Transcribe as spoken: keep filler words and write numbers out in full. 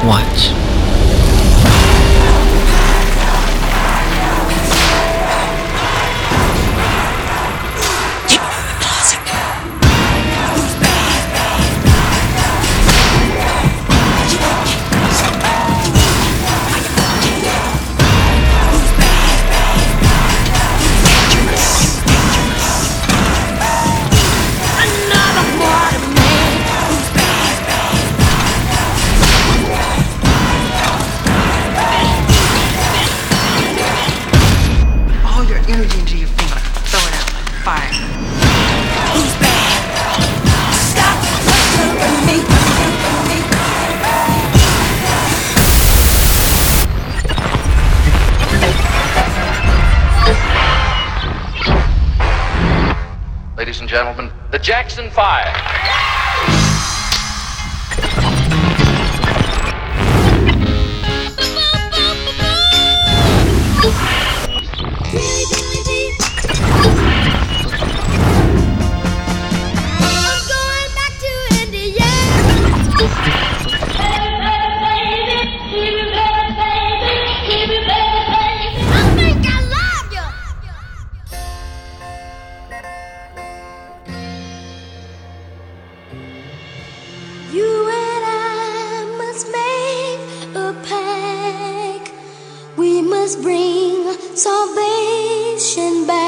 Watch. Energy into your finger. Throw it out like fire. Who's bad? Stop disturbing me. Ladies and gentlemen, the Jackson Five. You and I must make a pact. We must bring salvation back.